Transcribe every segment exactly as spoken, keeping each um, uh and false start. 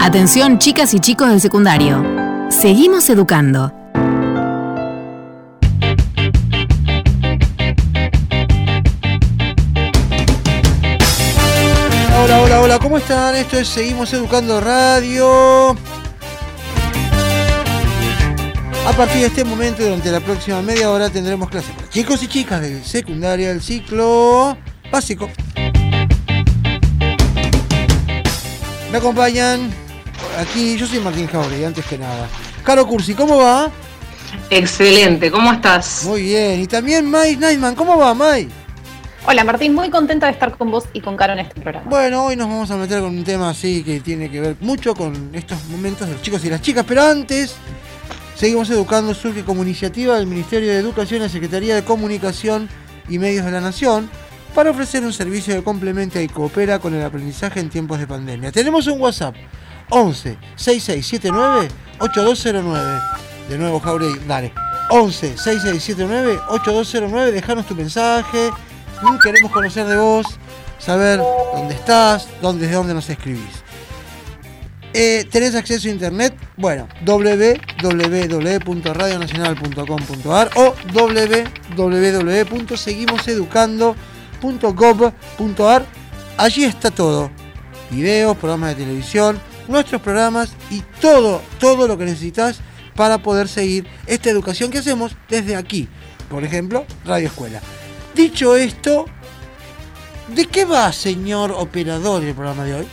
Atención, chicas y chicos del secundario. Seguimos educando. Hola, hola, hola, ¿cómo están? Esto es Seguimos Educando Radio. A partir de este momento, durante la próxima media hora, tendremos clases para chicos y chicas de secundaria del ciclo básico. Me acompañan aquí, yo soy Martín Jauregui, antes que nada. Caro Cursi, ¿cómo va? Excelente, ¿cómo estás? Muy bien, y también May Neisman, ¿cómo va, May? Hola Martín, muy contenta de estar con vos y con Caro en este programa. Bueno, hoy nos vamos a meter con un tema así que tiene que ver mucho con estos momentos de los chicos y las chicas, pero antes, Seguimos Educando surge como iniciativa del Ministerio de Educación y la Secretaría de Comunicación y Medios de la Nación para ofrecer un servicio que complementa y coopera con el aprendizaje en tiempos de pandemia. Tenemos un WhatsApp, once seis seis siete nueve ocho dos cero nueve. De nuevo, Jauregui, dale. once seis seis siete nueve ocho dos cero nueve, dejanos tu mensaje. Queremos conocer de vos, saber dónde estás, dónde, desde dónde nos escribís. Eh, ¿Tenés acceso a internet? Bueno, doble u doble u doble u punto radio nacional punto com punto a r o doble u doble u doble u punto seguimos educando punto gov punto a r. Allí está todo. Videos, programas de televisión, nuestros programas y todo, todo lo que necesitas para poder seguir esta educación que hacemos desde aquí. Por ejemplo, Radio Escuela. Dicho esto, ¿de qué va, señor operador, el programa de hoy?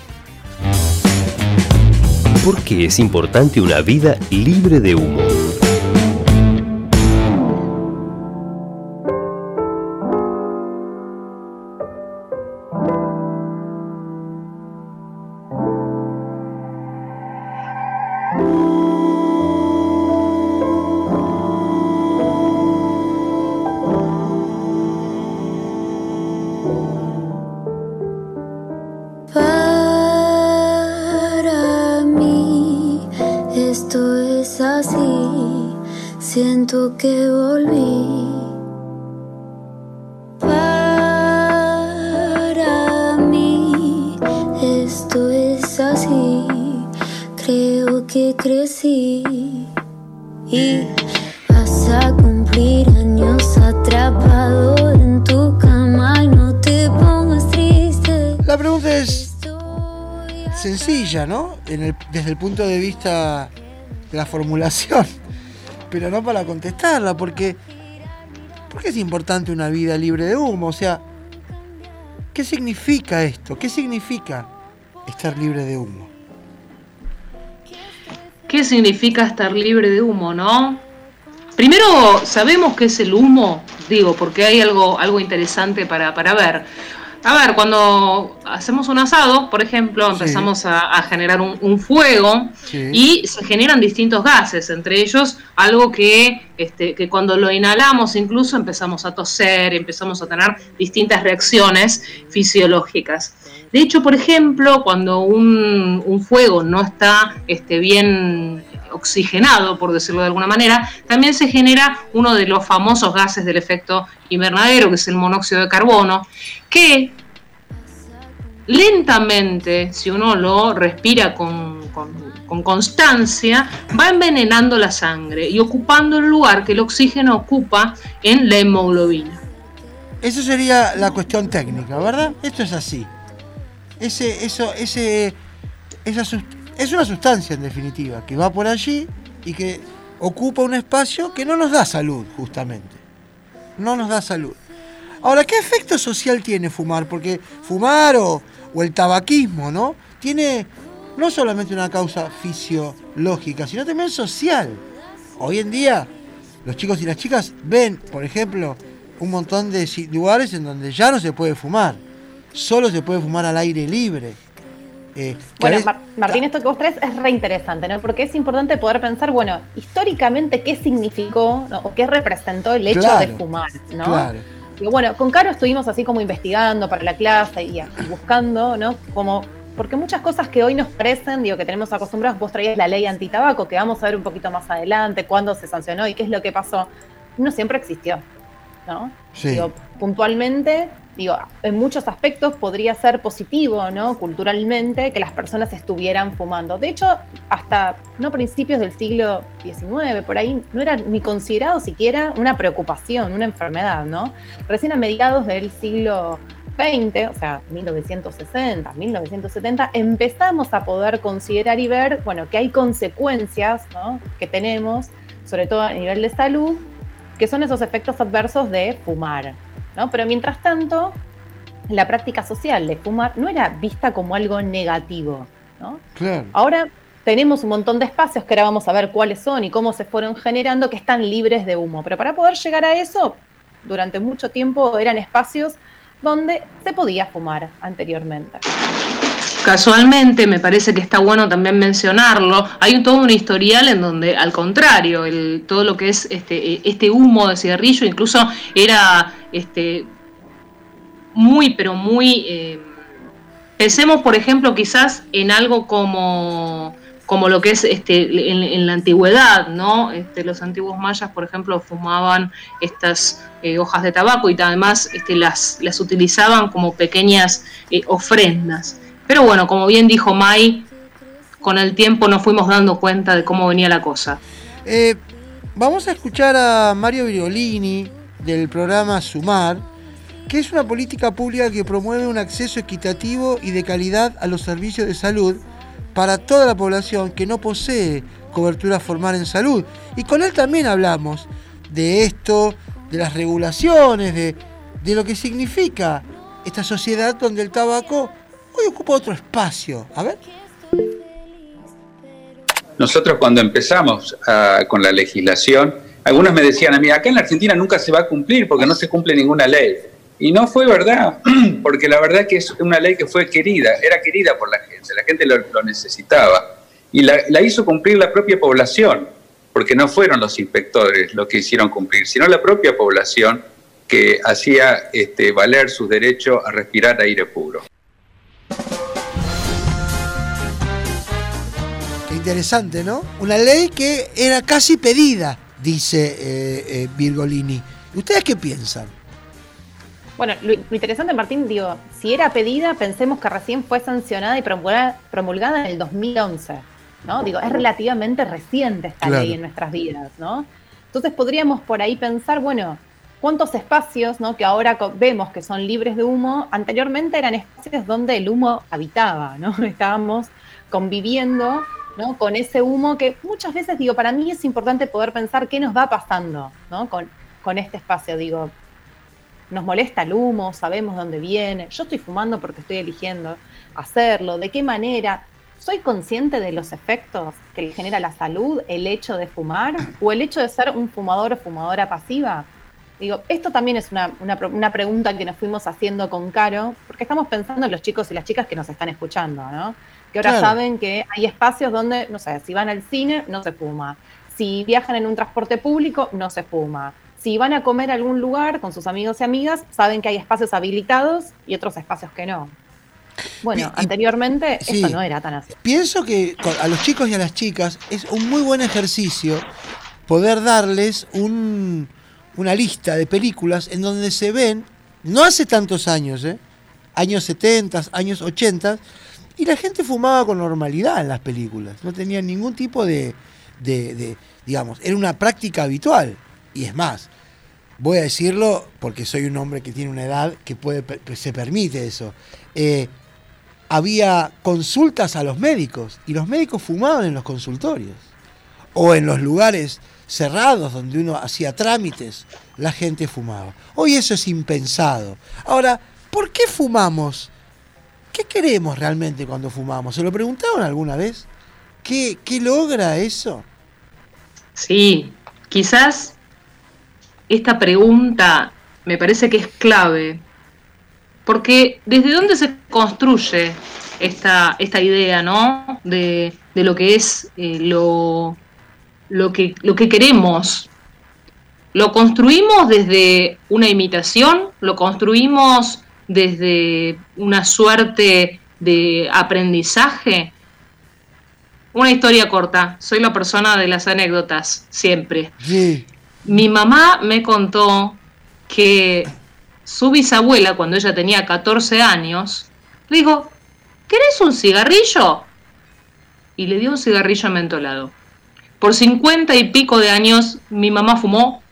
¿Por qué es importante una vida libre de humo? Siento que volví. Para mí esto es así. Creo que crecí y vas a cumplir años atrapado en tu cama y no te pongas triste. La pregunta es sencilla, ¿no? En el, desde el punto de vista de la formulación. Pero no para contestarla, porque ¿por qué es importante una vida libre de humo? O sea, ¿qué significa esto? ¿Qué significa estar libre de humo? ¿Qué significa estar libre de humo, no? Primero, sabemos qué es el humo, digo, porque hay algo, algo interesante para, para ver. A ver, cuando hacemos un asado, por ejemplo, empezamos sí. a, a generar un, un fuego sí. y se generan distintos gases, entre ellos algo que, este, que cuando lo inhalamos incluso empezamos a toser, empezamos a tener distintas reacciones fisiológicas. De hecho, por ejemplo, cuando un, un fuego no está este, bien oxigenado, por decirlo de alguna manera, también se genera uno de los famosos gases del efecto invernadero, que es el monóxido de carbono, que lentamente, si uno lo respira con, con, con constancia, va envenenando la sangre y ocupando el lugar que el oxígeno ocupa en la hemoglobina. Eso sería la cuestión técnica, ¿verdad? Esto es así. Ese, eso, ese, esa sustancia es una sustancia, en definitiva, que va por allí y que ocupa un espacio que no nos da salud, justamente. No nos da salud. Ahora, ¿qué efecto social tiene fumar? Porque fumar o, o el tabaquismo, ¿no? Tiene no solamente una causa fisiológica, sino también social. Hoy en día, los chicos y las chicas ven, por ejemplo, un montón de lugares en donde ya no se puede fumar. Solo se puede fumar al aire libre. Eh, bueno, es... Martín, esto que vos traes es re interesante, ¿no? Porque es importante poder pensar, bueno, históricamente, ¿qué significó, ¿no? o qué representó el hecho claro, de fumar, ¿no? Claro. Y bueno, con Caro estuvimos así como investigando para la clase y, y buscando, ¿no? Como, porque muchas cosas que hoy nos parecen, digo, que tenemos acostumbrados, vos traías la ley antitabaco, que vamos a ver un poquito más adelante, cuándo se sancionó y qué es lo que pasó, no siempre existió, ¿no? Sí. Digo, puntualmente... digo, en muchos aspectos podría ser positivo, ¿no? Culturalmente, que las personas estuvieran fumando. De hecho, hasta no principios del siglo diecinueve, por ahí, no era ni considerado siquiera una preocupación, una enfermedad, ¿no? Recién a mediados del siglo veinte, o sea, mil novecientos sesenta, mil novecientos setenta, empezamos a poder considerar y ver, bueno, que hay consecuencias, ¿no? Que tenemos, sobre todo a nivel de salud, que son esos efectos adversos de fumar, ¿no? Pero mientras tanto, la práctica social de fumar no era vista como algo negativo, ¿no? Claro. Ahora tenemos un montón de espacios que ahora vamos a ver cuáles son y cómo se fueron generando, que están libres de humo. Pero para poder llegar a eso, durante mucho tiempo eran espacios donde se podía fumar anteriormente. Casualmente, me parece que está bueno también mencionarlo, hay un, todo un historial en donde, al contrario, el, todo lo que es este, este humo de cigarrillo incluso era este, muy, pero muy... Eh, pensemos, por ejemplo, quizás en algo como, como lo que es este, en, en la antigüedad, ¿no? Este, los antiguos mayas, por ejemplo, fumaban estas eh, hojas de tabaco y además este, las, las utilizaban como pequeñas eh, ofrendas. Pero bueno, como bien dijo May, con el tiempo nos fuimos dando cuenta de cómo venía la cosa. Eh, vamos a escuchar a Mario Virgolini del programa Sumar, que es una política pública que promueve un acceso equitativo y de calidad a los servicios de salud para toda la población que no posee cobertura formal en salud. Y con él también hablamos de esto, de las regulaciones, de, de lo que significa esta sociedad donde el tabaco hoy ocupa otro espacio. A ver. Nosotros cuando empezamos uh, con la legislación, algunos me decían a mí, acá en la Argentina nunca se va a cumplir porque no se cumple ninguna ley. Y no fue verdad, porque la verdad que es una ley que fue querida, era querida por la gente, la gente lo, lo necesitaba. Y la, la hizo cumplir la propia población, porque no fueron los inspectores los que hicieron cumplir, sino la propia población que hacía este, valer su derecho a respirar aire puro. Qué interesante, ¿no? Una ley que era casi pedida, dice eh, eh, Virgolini. ¿Ustedes qué piensan? Bueno, lo, lo interesante, Martín, digo, si era pedida, pensemos que recién fue sancionada y promulgada, promulgada en el dos mil once, ¿no? Digo, es relativamente reciente esta Claro. ley en nuestras vidas, ¿no? Entonces podríamos por ahí pensar, bueno, ¿cuántos espacios, ¿no? Que ahora co- vemos que son libres de humo, anteriormente eran espacios donde el humo habitaba, ¿no? Estábamos conviviendo, ¿no? Con ese humo que muchas veces, digo, para mí es importante poder pensar qué nos va pasando, ¿no? Con, con este espacio, digo, nos molesta el humo, sabemos dónde viene, yo estoy fumando porque estoy eligiendo hacerlo, de qué manera, ¿soy consciente de los efectos que le genera la salud el hecho de fumar o el hecho de ser un fumador o fumadora pasiva? Digo, esto también es una, una, una pregunta que nos fuimos haciendo con Caro, porque estamos pensando en los chicos y las chicas que nos están escuchando, ¿no? Que ahora Claro. saben que hay espacios donde, no sé, si van al cine, no se fuma. Si viajan en un transporte público, no se fuma. Si van a comer a algún lugar con sus amigos y amigas, saben que hay espacios habilitados y otros espacios que no. Bueno, Y- y- anteriormente sí. esto no era tan así. Pienso que con- a los chicos y a las chicas es un muy buen ejercicio poder darles un, una lista de películas en donde se ven, no hace tantos años, ¿eh? años setenta, años ochenta, y la gente fumaba con normalidad en las películas, no tenían ningún tipo de, de, de digamos, era una práctica habitual. Y es más, voy a decirlo porque soy un hombre que tiene una edad que puede que se permite eso. Eh, había consultas a los médicos y los médicos fumaban en los consultorios o en los lugares cerrados donde uno hacía trámites, la gente fumaba. Hoy eso es impensado. Ahora, ¿por qué fumamos? ¿Qué queremos realmente cuando fumamos? ¿Se lo preguntaron alguna vez? ¿Qué, qué logra eso? Sí, quizás esta pregunta me parece que es clave, porque ¿desde dónde se construye esta, esta idea, ¿no? de, de lo que es eh, lo, lo, que, lo que queremos? ¿Lo construimos desde una imitación? ¿Lo construimos desde una suerte de aprendizaje? Una historia corta, soy la persona de las anécdotas, siempre. Sí. Mi mamá me contó que su bisabuela, cuando ella tenía catorce años, le dijo, ¿querés un cigarrillo? Y le dio un cigarrillo mentolado. Por cincuenta y pico de años mi mamá fumó.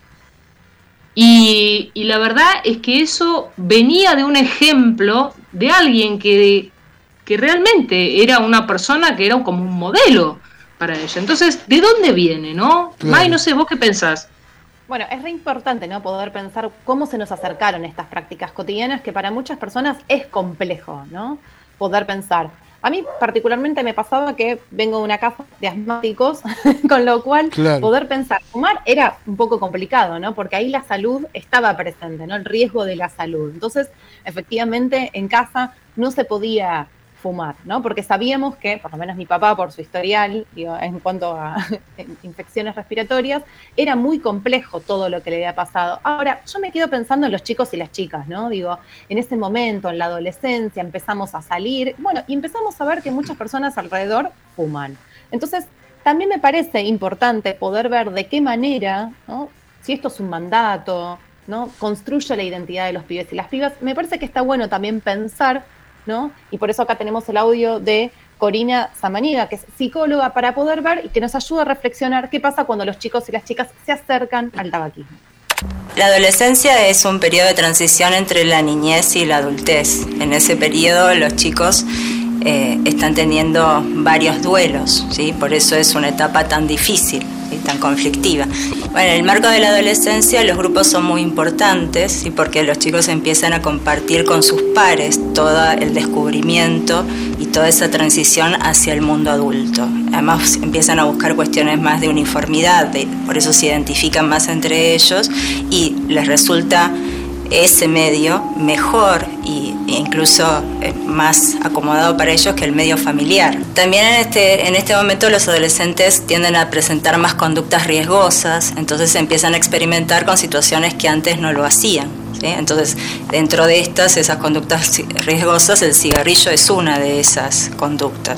Y, y la verdad es que eso venía de un ejemplo de alguien que, que realmente era una persona que era como un modelo para ella. Entonces, ¿de dónde viene, no? Claro. May, no sé, ¿vos qué pensás? Bueno, es re importante, ¿no? Poder pensar cómo se nos acercaron estas prácticas cotidianas que para muchas personas es complejo, ¿no? Poder pensar. A mí particularmente me pasaba que vengo de una casa de asmáticos, con lo cual Claro. poder pensar, fumar era un poco complicado, ¿no? Porque ahí la salud estaba presente, ¿no? El riesgo de la salud. Entonces, efectivamente, en casa no se podía fumar, ¿no? Porque sabíamos que, por lo menos mi papá, por su historial, digo, en cuanto a infecciones respiratorias, era muy complejo todo lo que le había pasado. Ahora, yo me quedo pensando en los chicos y las chicas, ¿no? Digo, en ese momento, en la adolescencia, empezamos a salir, bueno, y empezamos a ver que muchas personas alrededor fuman. Entonces, también me parece importante poder ver de qué manera, ¿no? Si esto es un mandato, ¿no? Construye la identidad de los pibes y las pibas. Me parece que está bueno también pensar, ¿no? Y por eso acá tenemos el audio de Corina Samaniga, que es psicóloga, para poder ver y que nos ayuda a reflexionar qué pasa cuando los chicos y las chicas se acercan al tabaquismo. La adolescencia es un periodo de transición entre la niñez y la adultez. En ese periodo los chicos eh, están teniendo varios duelos, ¿sí? Por eso es una etapa tan difícil y tan conflictiva. Bueno, en el marco de la adolescencia los grupos son muy importantes, ¿sí? Porque los chicos empiezan a compartir con sus pares todo el descubrimiento y toda esa transición hacia el mundo adulto. Además empiezan a buscar cuestiones más de uniformidad, de, por eso se identifican más entre ellos y les resulta ese medio mejor y, e incluso más acomodado para ellos que el medio familiar. También en este, en este momento los adolescentes tienden a presentar más conductas riesgosas, entonces empiezan a experimentar con situaciones que antes no lo hacían, ¿sí? Entonces, dentro de estas, esas conductas riesgosas, el cigarrillo es una de esas conductas.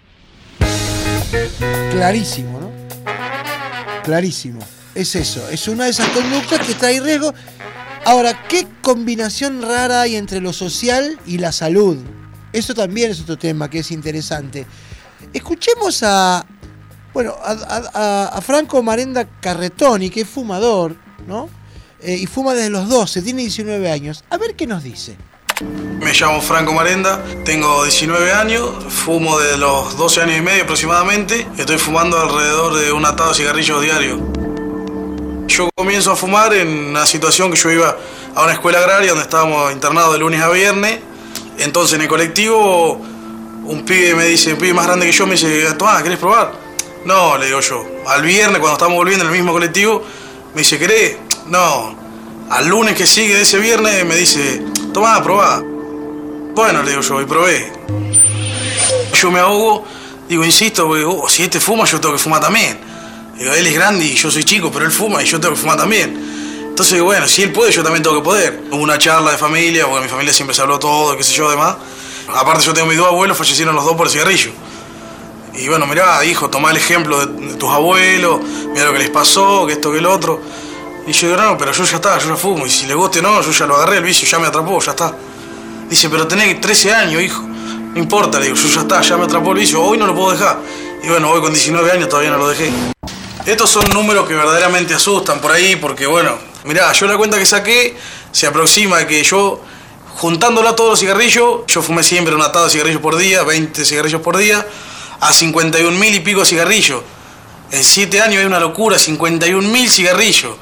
Clarísimo, ¿no? Clarísimo. Es eso, es una de esas conductas que trae riesgo. Ahora, ¿qué combinación rara hay entre lo social y la salud? Eso también es otro tema que es interesante. Escuchemos a, bueno, a, a, a Franco Marenda Carretoni, que es fumador, ¿no? Eh, y fuma desde los doce, tiene diecinueve años. A ver qué nos dice. Me llamo Franco Marenda, tengo diecinueve años, fumo desde los doce años y medio aproximadamente. Estoy fumando alrededor de un atado de cigarrillos diario. Yo comienzo a fumar en una situación que yo iba a una escuela agraria donde estábamos internados de lunes a viernes. Entonces en el colectivo un pibe me dice, un pibe más grande que yo me dice, tomá, ¿querés probar? No, le digo yo. Al viernes cuando estábamos volviendo en el mismo colectivo me dice, ¿querés? No. Al lunes que sigue de ese viernes me dice, tomá, probá. Bueno, le digo yo, y probé. Yo me ahogo, digo, insisto, porque, oh, si este fuma yo tengo que fumar también. Digo, él es grande y yo soy chico, pero él fuma y yo tengo que fumar también. Entonces, bueno, si él puede, yo también tengo que poder. Hubo una charla de familia, porque mi familia siempre se habló todo, qué sé yo, demás. Aparte yo tengo mis dos abuelos, fallecieron los dos por el cigarrillo. Y bueno, mirá, hijo, tomá el ejemplo de, de tus abuelos, mirá lo que les pasó, que esto, que el otro. Y yo digo, no, pero yo ya está, yo ya fumo. Y si le guste o no, yo ya lo agarré el vicio, ya me atrapó, ya está. Dice, pero tenés trece años, hijo. No importa, le digo, yo ya está, ya me atrapó el vicio, hoy no lo puedo dejar. Y bueno, hoy con diecinueve años todavía no lo dejé. Estos son números que verdaderamente asustan por ahí, porque bueno, mirá, yo la cuenta que saqué se aproxima a que yo, juntándola todos los cigarrillos, yo fumé siempre un atado de cigarrillos por día, veinte cigarrillos por día, a cincuenta y un mil y pico cigarrillos. En siete años es una locura, cincuenta y un mil cigarrillos.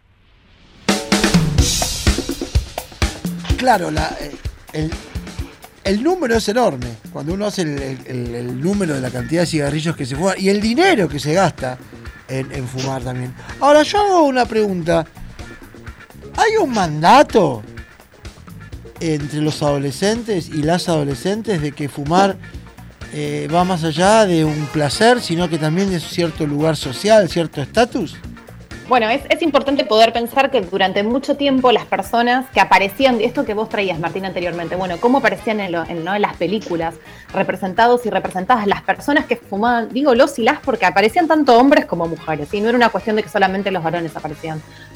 Claro, la, el, el número es enorme. Cuando uno hace el, el, el número de la cantidad de cigarrillos que se fuma y el dinero que se gasta en, en fumar también. Ahora, yo hago una pregunta. ¿Hay un mandato entre los adolescentes y las adolescentes de que fumar eh, va más allá de un placer, sino que también de cierto lugar social, cierto estatus? Bueno, es, es importante poder pensar que durante mucho tiempo las personas que aparecían, esto que vos traías, Martín, anteriormente, bueno, cómo aparecían en, lo, en, ¿no? en las películas, representados y representadas las personas que fumaban, digo los y las porque aparecían tanto hombres como mujeres, y no era una cuestión de que solamente los varones aparecían.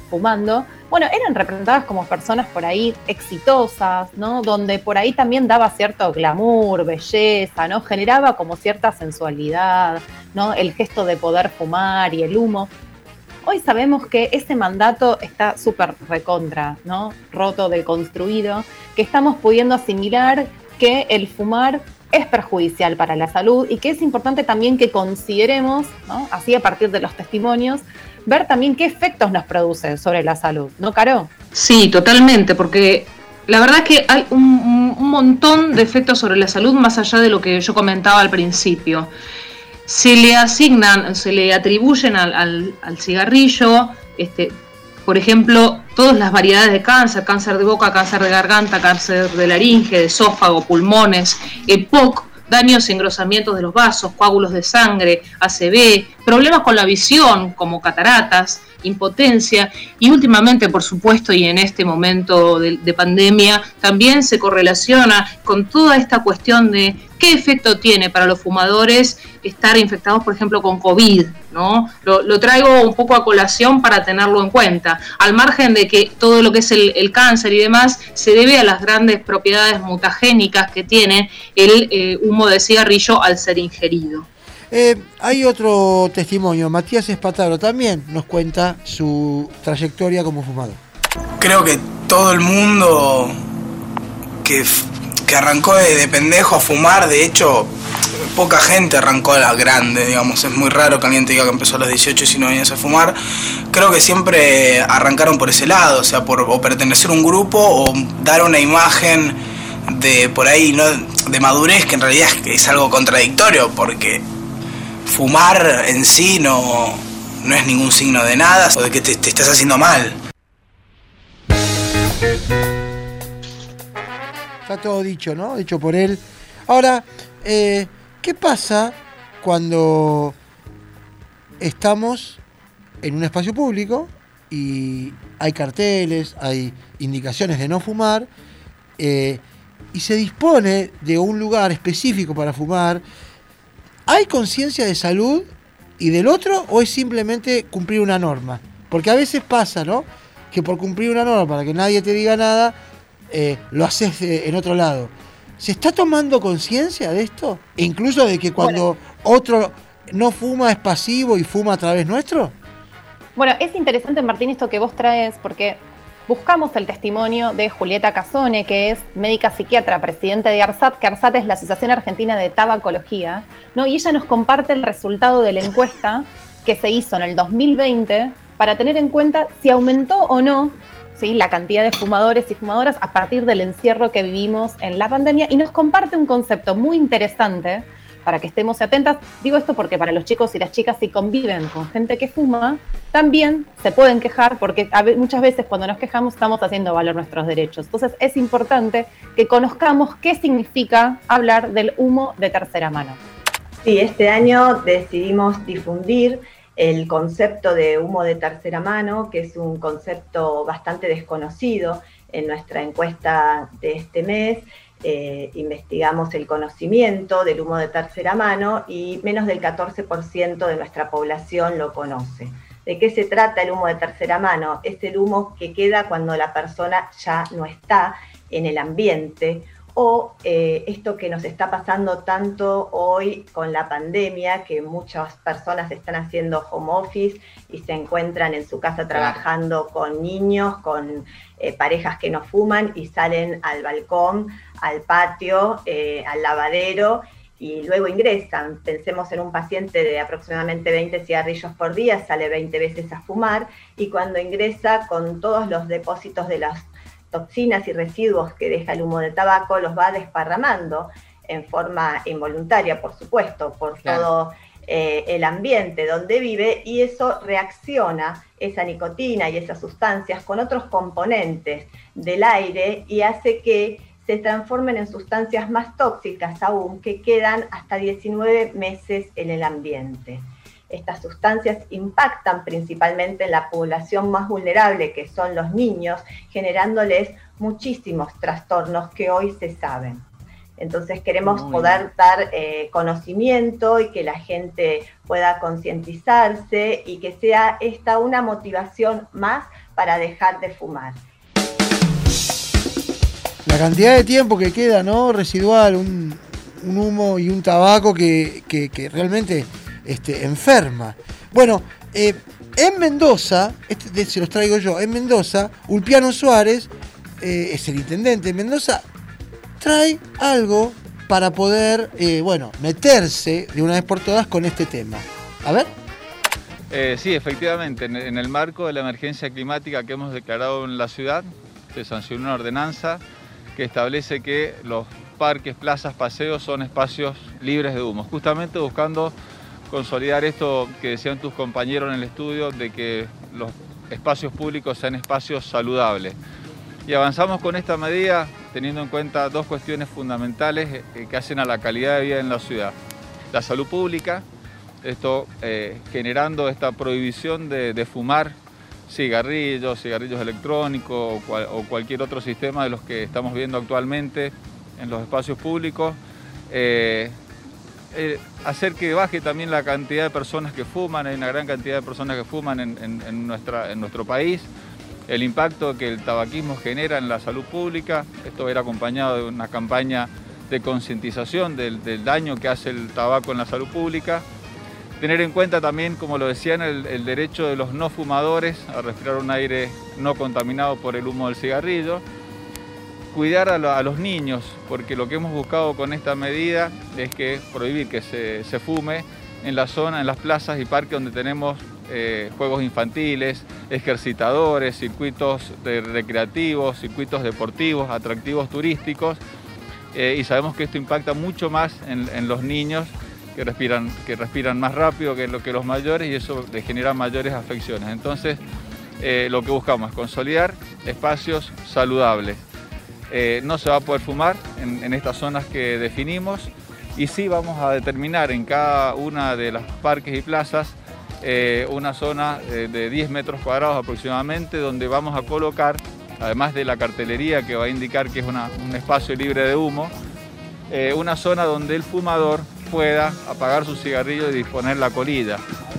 fumando, bueno, eran representadas como personas por ahí exitosas, ¿no? Donde por ahí también daba cierto glamour, belleza, ¿no? Generaba como cierta sensualidad, ¿no? El gesto de poder fumar y el humo. Hoy sabemos que ese mandato está súper recontra, ¿no? Roto, deconstruido, que estamos pudiendo asimilar que el fumar es perjudicial para la salud y que es importante también que consideremos, ¿no? Así a partir de los testimonios, ver también qué efectos nos produce sobre la salud, ¿no, Caro? Sí, totalmente, porque la verdad es que hay un, un montón de efectos sobre la salud más allá de lo que yo comentaba al principio. Se le asignan, se le atribuyen al, al, al cigarrillo, este, por ejemplo, todas las variedades de cáncer, cáncer de boca, cáncer de garganta, cáncer de laringe, de esófago, pulmones, E P O C, daños y engrosamientos de los vasos, coágulos de sangre, A C V, problemas con la visión como cataratas, impotencia y últimamente, por supuesto, y en este momento de, de pandemia, también se correlaciona con toda esta cuestión de qué efecto tiene para los fumadores estar infectados, por ejemplo, con COVID, ¿no? Lo, lo traigo un poco a colación para tenerlo en cuenta, al margen de que todo lo que es el, el cáncer y demás se debe a las grandes propiedades mutagénicas que tiene el eh, humo de cigarrillo al ser ingerido. Eh, hay otro testimonio, Matías Espataro también nos cuenta su trayectoria como fumador. Creo que todo el mundo que, que arrancó de, de pendejo a fumar, de hecho, poca gente arrancó a la grande, digamos, es muy raro que alguien te diga que empezó a los dieciocho, diecinueve años a fumar. Creo que siempre arrancaron por ese lado, o sea, por o pertenecer a un grupo o dar una imagen de por ahí, ¿no?, de madurez, que en realidad es, es algo contradictorio, porque fumar en sí no, no es ningún signo de nada o de que te, te estás haciendo mal. Está todo dicho, ¿no? Dicho por él. Ahora, eh, ¿qué pasa cuando estamos en un espacio público y hay carteles, hay indicaciones de no fumar, eh, y se dispone de un lugar específico para fumar? ¿Hay conciencia de salud y del otro o es simplemente cumplir una norma? Porque a veces pasa, ¿no?, que por cumplir una norma, para que nadie te diga nada, eh, lo haces eh, en otro lado. ¿Se está tomando conciencia de esto? E incluso de que cuando bueno. otro no fuma es pasivo y fuma a través nuestro. Bueno, es interesante, Martín, esto que vos traes, porque buscamos el testimonio de Julieta Casone, que es médica psiquiatra, presidente de ARSAT, que ARSAT es la Asociación Argentina de Tabacología, ¿no? Y ella nos comparte el resultado de la encuesta que se hizo en el dos mil veinte para tener en cuenta si aumentó o no, ¿sí?, la cantidad de fumadores y fumadoras a partir del encierro que vivimos en la pandemia, y nos comparte un concepto muy interesante para que estemos atentas. Digo esto porque para los chicos y las chicas, si conviven con gente que fuma, también se pueden quejar, porque muchas veces cuando nos quejamos estamos haciendo valer nuestros derechos. Entonces es importante que conozcamos qué significa hablar del humo de tercera mano. Sí, este año decidimos difundir el concepto de humo de tercera mano, que es un concepto bastante desconocido. En nuestra encuesta de este mes eh, investigamos el conocimiento del humo de tercera mano y menos del catorce por ciento de nuestra población lo conoce. ¿De qué se trata el humo de tercera mano? Es el humo que queda cuando la persona ya no está en el ambiente, o eh, esto que nos está pasando tanto hoy con la pandemia, que muchas personas están haciendo home office y se encuentran en su casa trabajando con niños, con eh, parejas que no fuman y salen al balcón, al patio, eh, al lavadero y luego ingresan. Pensemos en un paciente de aproximadamente veinte cigarrillos por día, sale veinte veces a fumar y cuando ingresa con todos los depósitos de las toxinas y residuos que deja el humo de tabaco, los va desparramando en forma involuntaria, por supuesto, por claro. todo eh, el ambiente donde vive, y eso reacciona, esa nicotina y esas sustancias, con otros componentes del aire y hace que se transformen en sustancias más tóxicas aún, que quedan hasta diecinueve meses en el ambiente. Estas sustancias impactan principalmente en la población más vulnerable, que son los niños, generándoles muchísimos trastornos que hoy se saben. Entonces queremos Muy poder bien. dar eh, conocimiento y que la gente pueda concientizarse y que sea esta una motivación más para dejar de fumar. La cantidad de tiempo que queda, ¿no? Residual, un, un humo y un tabaco que, que, que realmente este, enferma. Bueno, eh, en Mendoza, este, se los traigo yo, en Mendoza, Ulpiano Suárez, eh, es el intendente de Mendoza, trae algo para poder, eh, bueno, meterse de una vez por todas con este tema. A ver. Eh, sí, efectivamente, en, en el marco de la emergencia climática que hemos declarado en la ciudad, se sancionó una ordenanza que establece que los parques, plazas, paseos son espacios libres de humo, justamente buscando consolidar esto que decían tus compañeros en el estudio, de que los espacios públicos sean espacios saludables. Y avanzamos con esta medida teniendo en cuenta dos cuestiones fundamentales que hacen a la calidad de vida en la ciudad. La salud pública, esto eh, generando esta prohibición de, de fumar cigarrillos, cigarrillos electrónicos o, cual, o cualquier otro sistema de los que estamos viendo actualmente en los espacios públicos. Eh, eh, hacer que baje también la cantidad de personas que fuman, hay una gran cantidad de personas que fuman en, en, en, nuestra, en nuestro país, el impacto que el tabaquismo genera en la salud pública, esto va a ir acompañado de una campaña de concientización del, del daño que hace el tabaco en la salud pública. Tener en cuenta también, como lo decían, el, el derecho de los no fumadores a respirar un aire no contaminado por el humo del cigarrillo. Cuidar a, lo, a los niños, porque lo que hemos buscado con esta medida es que prohibir que se, se fume en la zona, en las plazas y parques donde tenemos eh, juegos infantiles, ejercitadores, circuitos de recreativos, circuitos deportivos, atractivos turísticos. Eh, y sabemos que esto impacta mucho más en, en los niños, que respiran, que respiran más rápido que, lo, que los mayores, y eso les genera mayores afecciones. Entonces, eh, lo que buscamos es consolidar espacios saludables. Eh, no se va a poder fumar en, en estas zonas que definimos, y sí vamos a determinar en cada una de las parques y plazas eh, una zona eh, de diez metros cuadrados aproximadamente, donde vamos a colocar, además de la cartelería que va a indicar que es una, un espacio libre de humo, eh, una zona donde el fumador pueda apagar su cigarrillo y disponer la colilla.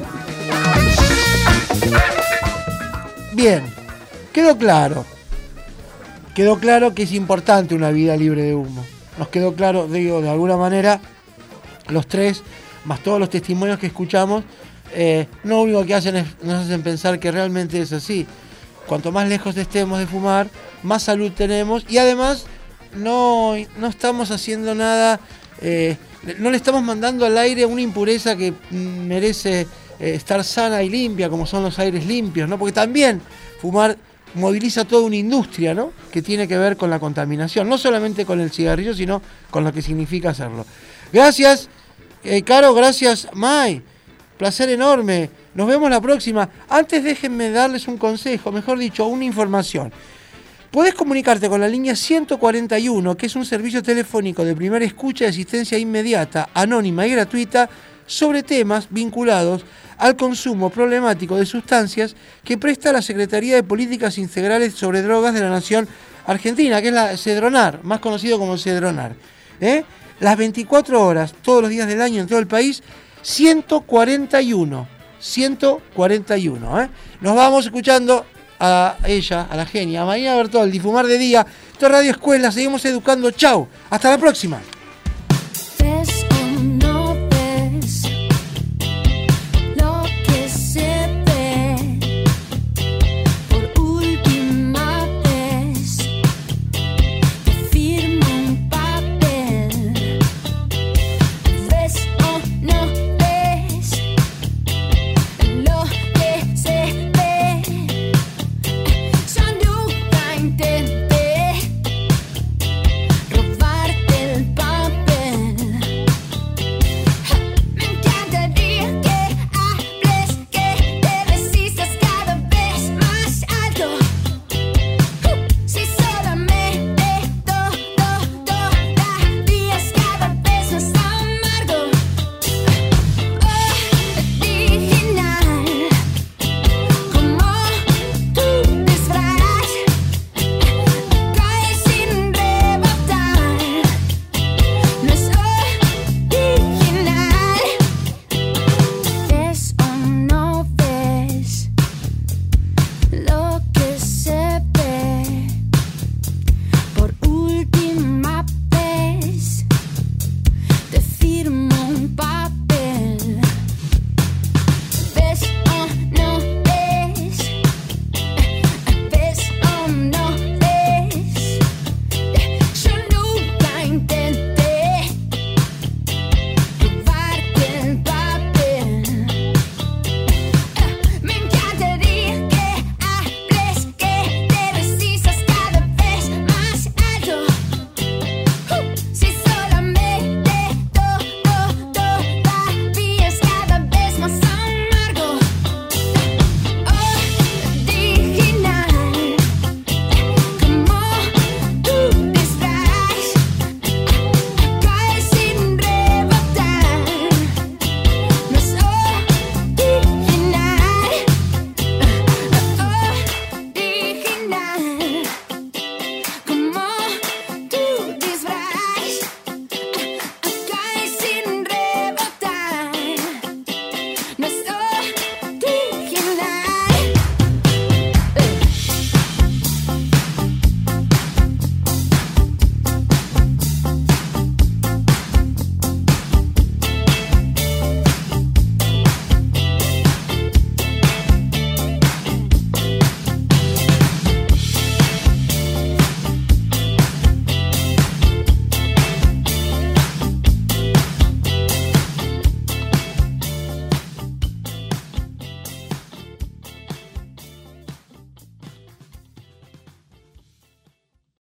Bien, quedó claro. Quedó claro que es importante una vida libre de humo. Nos quedó claro, digo, de alguna manera, los tres, más todos los testimonios que escuchamos, eh, no lo único que hacen es nos hacen pensar que realmente es así. Cuanto más lejos estemos de fumar, más salud tenemos, y además no, no estamos haciendo nada... Eh, no le estamos mandando al aire una impureza que merece eh, estar sana y limpia, como son los aires limpios, ¿no? Porque también fumar moviliza toda una industria, ¿no? Que tiene que ver con la contaminación, no solamente con el cigarrillo, sino con lo que significa hacerlo. Gracias, eh, Caro, gracias, May. Placer enorme. Nos vemos la próxima. Antes déjenme darles un consejo, mejor dicho, una información. Podés comunicarte con la línea ciento cuarenta y uno, que es un servicio telefónico de primera escucha y asistencia inmediata, anónima y gratuita, sobre temas vinculados al consumo problemático de sustancias que presta la Secretaría de Políticas Integrales sobre Drogas de la Nación Argentina, que es la Cedronar, más conocido como Cedronar. ¿Eh? Las veinticuatro horas, todos los días del año en todo el país, ciento cuarenta y uno. ciento cuarenta y uno. ¿eh? Nos vamos escuchando a ella, a la genia, a Marina Bertoldi, Fumar de Día. Esto es Radio Escuela, seguimos educando. Chau, hasta la próxima.